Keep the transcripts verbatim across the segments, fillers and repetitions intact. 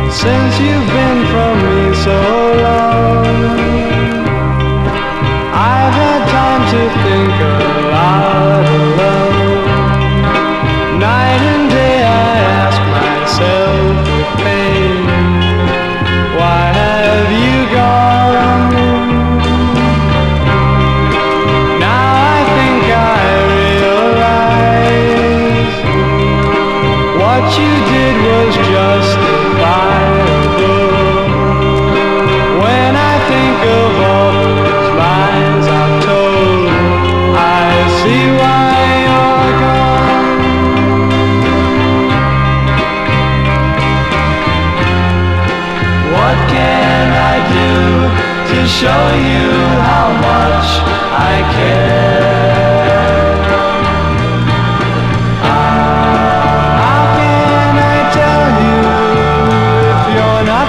since you've been from me so long. I've had time to think a lot alone. Night and day I ask myself with pain, why have you gone? Now I think I realize what you did was justifiable. When I think of all those lies I've told, I see why you're gone. What can I do to show you how much I care? How can I tell you if you're not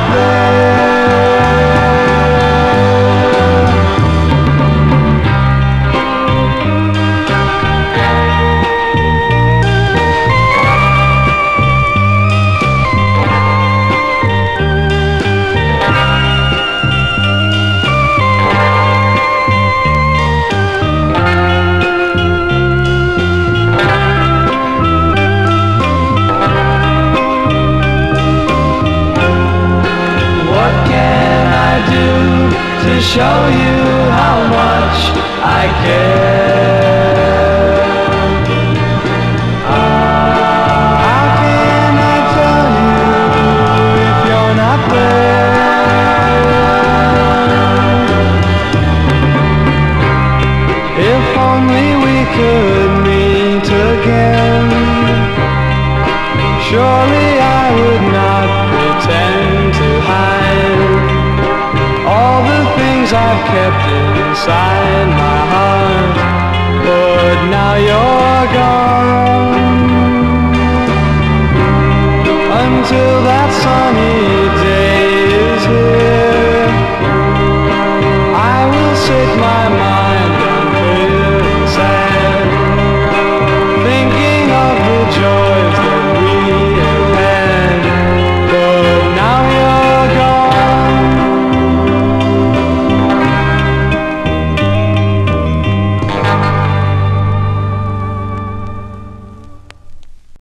to show you how much I care? How can I tell you if you're not there? If only we could meet again, surely I would not pretend to hide all the things I've kept inside